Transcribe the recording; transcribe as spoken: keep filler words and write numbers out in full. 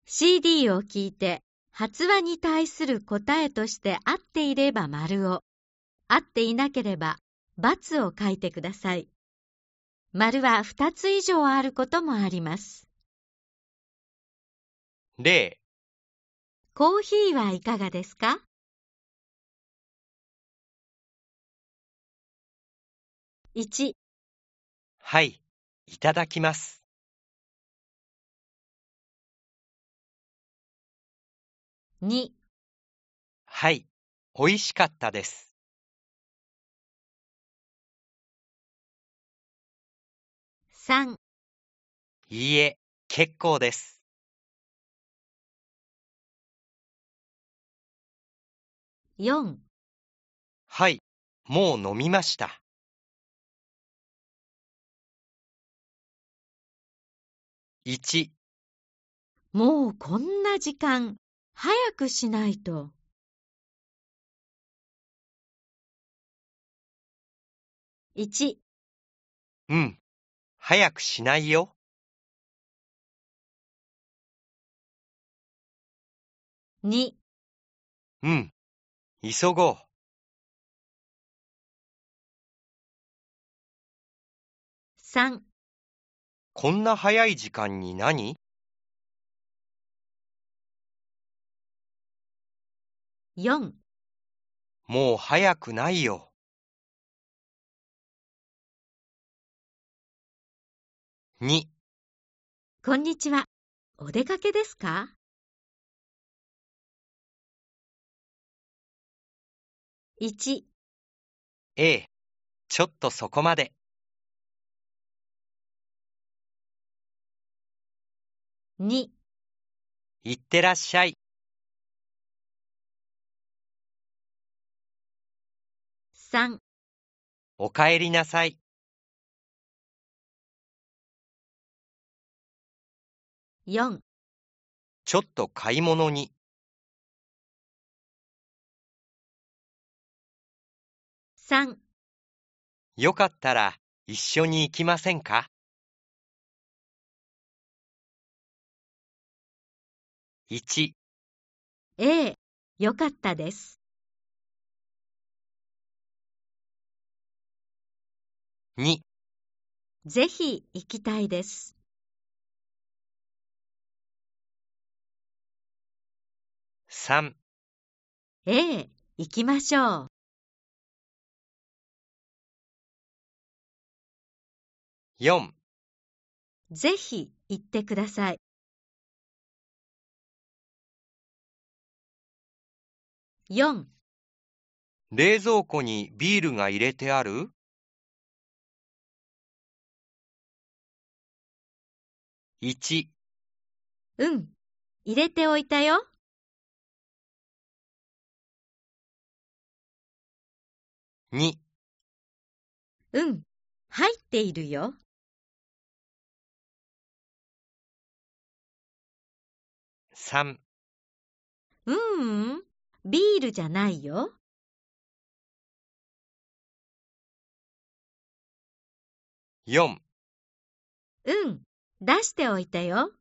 シーディー を聞いて発話に対する答えとして合っていれば丸を、合っていなければ×を書いてください。丸はふたつ以上あることもあります。 例、 コーヒーはいかがですか？いち、 はい、いただきます。 に、 はい、おいしかったです。 さん、 いいえ、結構です。 よん、 はい、もう飲みました。いち、 もうこんな時間、早くしないと。いち、 うん、早くしないよ。 に、 うん、急ごう。 さん、 こんな早い時間に何？ よん、 もう早くないよ。に、 こんにちは。お出かけですか？いち、 ええ、ちょっとそこまで。 に、 いってらっしゃい。 さん、 おかえりなさい。 よん、 ちょっと買い物に。 さん、 よかったら一緒に行きませんか？いち、 ええ、よかったです。 に、 ぜひ行きたいです。 さん、 ええ、行きましょう。 よん、 ぜひ行ってください。よん、 冷蔵庫にビールが入れてある？いち、 うん、入れておいたよ。 に、 うん、入っているよ。 さん、 ううん、ビールじゃないよ。 よん、 うん、出しておいたよ。